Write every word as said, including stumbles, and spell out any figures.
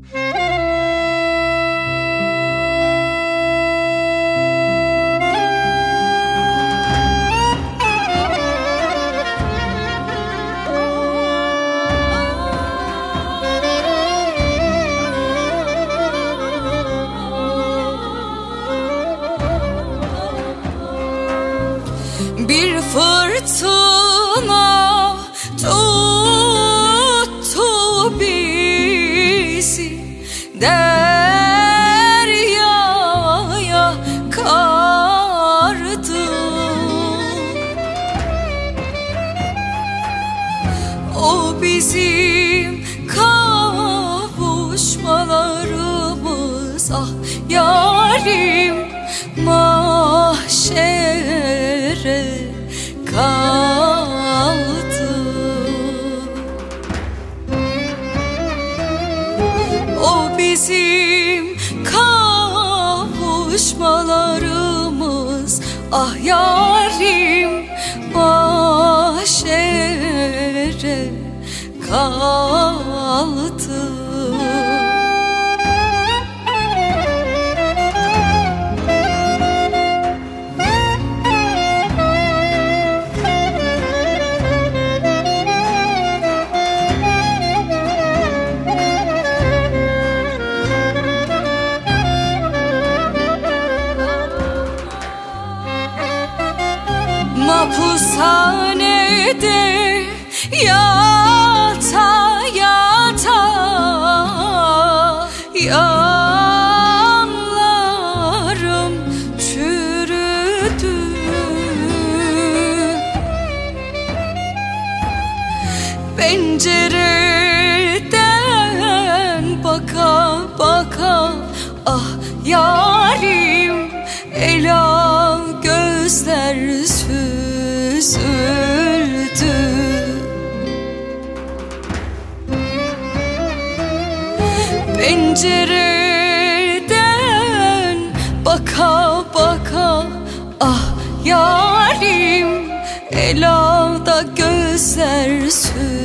Bir fırtına tuttu bizi, deryaya kardı. O bizim kavuşmalarımız, ah yarim, mahşere kaldı. O bizim kavuşmalarımız, ah yarim, mahşere kaldı. Mahpushanede yata yata yanlarım çürüdü. Pencereden baka baka, ah yarim, ela gözler süzüldü. Pencereden baka baka, ah yarim, elada gözler süzüldü.